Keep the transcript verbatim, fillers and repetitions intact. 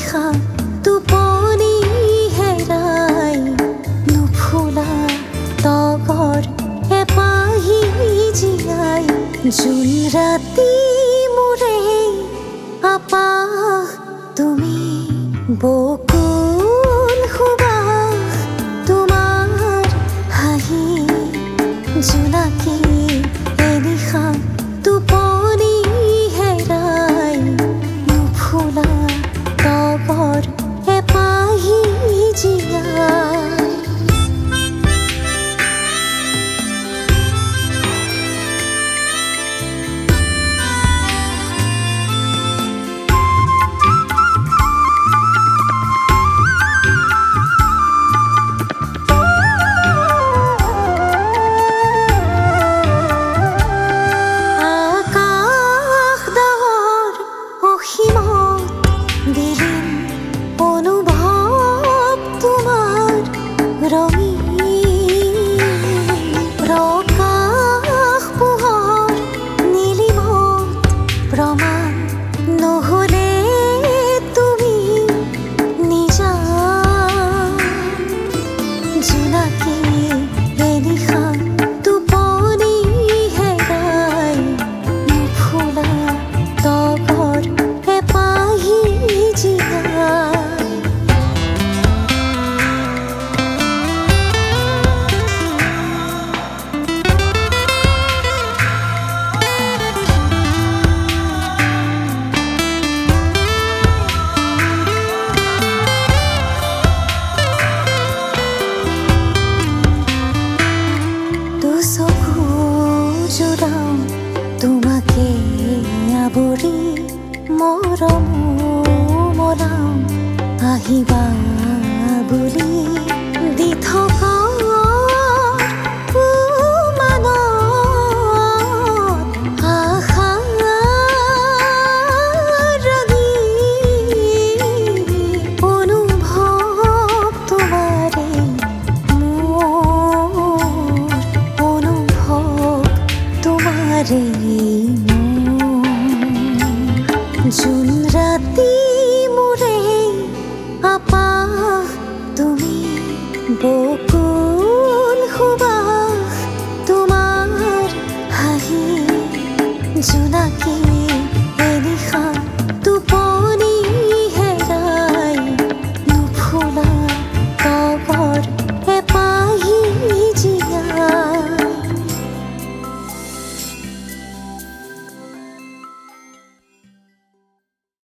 এনিশা টোপনি হেৰাই নুফুলা তগৰ এপাহি জীয়াই জোন ৰাতি মোৰে আপাহ তুমি বকুল সুবাস তোমাৰ হাঁহি জোনাকী এনিশা টোপনি হেৰাই নুফুলা তগৰ এপাহি জীয়াই তোমাকে আবৰি মৰম মনাম আহিবা বুলি দি থকা জোন ৰাতি মোৰে আপাহ তুমি বকুল সুবাস তোমাৰ হাঁহি জোনাকী